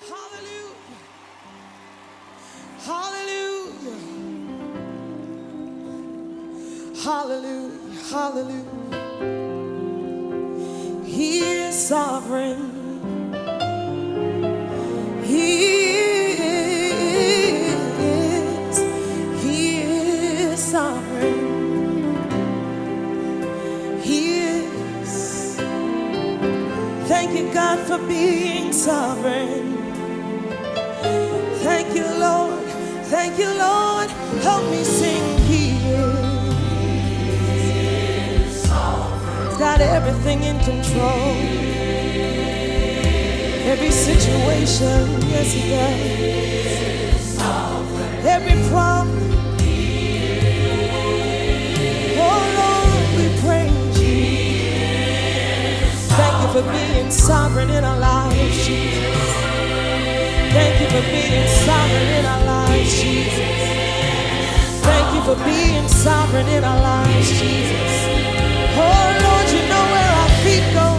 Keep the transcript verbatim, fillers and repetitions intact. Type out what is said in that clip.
Hallelujah. Hallelujah. Hallelujah. Hallelujah. He is sovereign. He is. He is sovereign. He is. Thank you, God, for being sovereign. Thank you, Lord. Thank you, Lord. Help me sing. He is sovereign. He's got everything in control. Every situation, yes, He does. Every problem. Oh, Lord, we praise You. Thank You for being sovereign in our lives, Jesus. Thank You for being sovereign in our lives, Jesus. Thank You for being sovereign in our lives, Jesus. Oh, Lord, You know where our feet go.